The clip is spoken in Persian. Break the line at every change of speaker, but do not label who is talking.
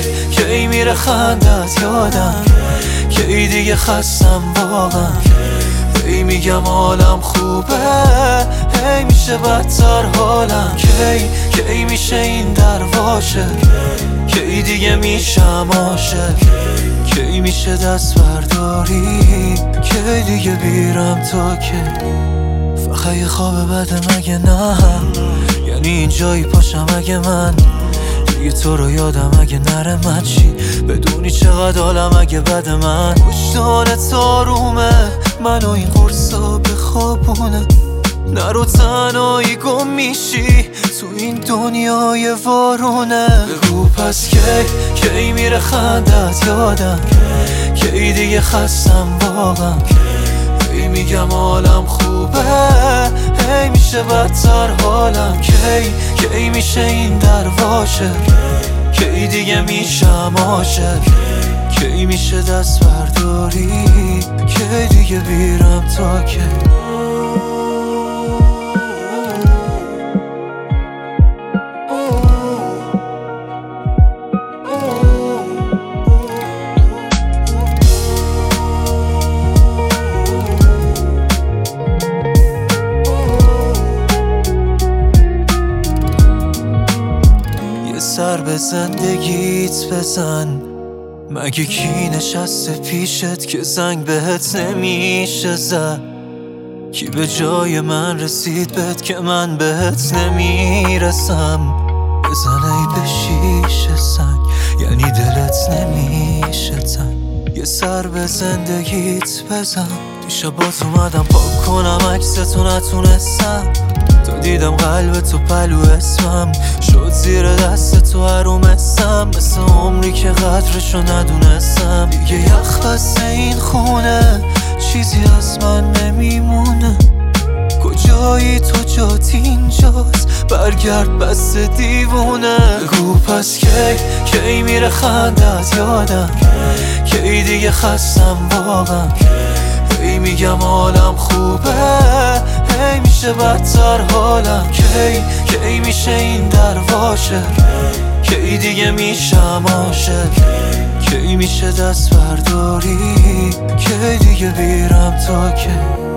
کی میره خندت یادم، کی دیگه خستم واقعا، هی میگم حالم خوبه هی میشه بدتر حالم، کی میشه این درواشه، کی دیگه میشم عاشق، کی میشه دست برداری، کی دیگه بیرم تا که فقط یه خواب بده مگه نه، یعنی اینجایی پاشم اگه من دیگه تو رو یادم اگه نره من چی، بدونی چقدر حالم اگه بد من وجدانت آرومه، منو این قرصا بخوابونه، نرو تنهایی گم میشی تو این دنیای وارونه، بگو پس کی میره خندت یادم، کی دیگه خستم واقعا، هی میگم حالم خوبه هی میشه بدتر حالم، کی میشه این درواشه، کی دیگه میشم عاشق، کی میشه دست برداری، کی دیگه بیرم تا که سر به زندگیت بزن، مگه کی نشسته پیشت که زنگ بهت نمیشه زد، کی به جای من رسید بهت که من بهت نمیرسم، بزن ای به شیشه سنگ یعنی دلت نمیشه تنگ، یه سر به زندگیت بزن، دیشبات اومدم پاک کنم عکستو نتونستم، تا دیدم قلب تو پلو اسمم شد زیر دست تو حرومستم، مثل عمری که قدرشو ندونستم، دیگه یخ بسته این خونه چیزی از من نمیمونه، کجایی تو جات اینجاست برگرد بس دیوونه، بگو پس کی میره خندت یادم، کی دیگه خستم واقعا، هی میگم حالم خوبه هی میشه بدتر حالم، کی میشه این درواشه، کی دیگه میشم عاشق، کی میشه دست برداری، کی دیگه بیرم تا که